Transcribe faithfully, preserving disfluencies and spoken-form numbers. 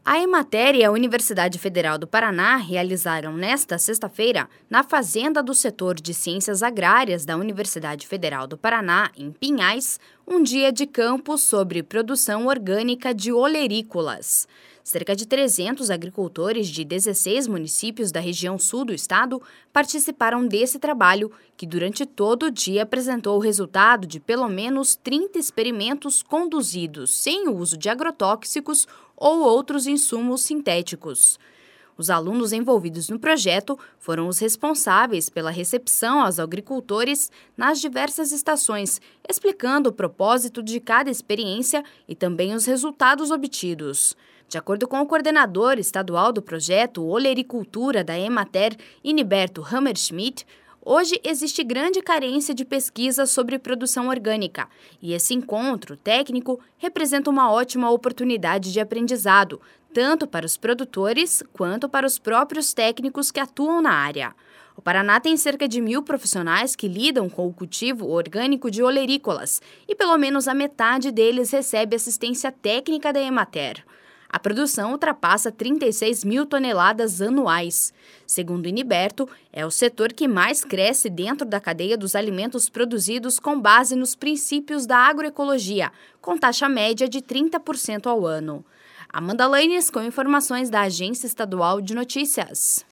A Emater e a Universidade Federal do Paraná realizaram nesta sexta-feira, na Fazenda do Setor de Ciências Agrárias da Universidade Federal do Paraná, em Pinhais, um dia de campo sobre produção orgânica de olerícolas. Cerca de trezentos agricultores de dezesseis municípios da região sul do estado participaram desse trabalho, que durante todo o dia apresentou o resultado de pelo menos trinta experimentos conduzidos sem o uso de agrotóxicos ou outros insumos sintéticos. Os alunos envolvidos no projeto foram os responsáveis pela recepção aos agricultores nas diversas estações, explicando o propósito de cada experiência e também os resultados obtidos. De acordo com o coordenador estadual do projeto Olericultura da Emater, Iniberto Hammerschmidt, hoje existe grande carência de pesquisa sobre produção orgânica e esse encontro técnico representa uma ótima oportunidade de aprendizado, tanto para os produtores quanto para os próprios técnicos que atuam na área. O Paraná tem cerca de mil profissionais que lidam com o cultivo orgânico de olerícolas e pelo menos a metade deles recebe assistência técnica da Emater. A produção ultrapassa trinta e seis mil toneladas anuais. Segundo Iniberto, é o setor que mais cresce dentro da cadeia dos alimentos produzidos com base nos princípios da agroecologia, com taxa média de trinta por cento ao ano. Amanda Lanes com informações da Agência Estadual de Notícias.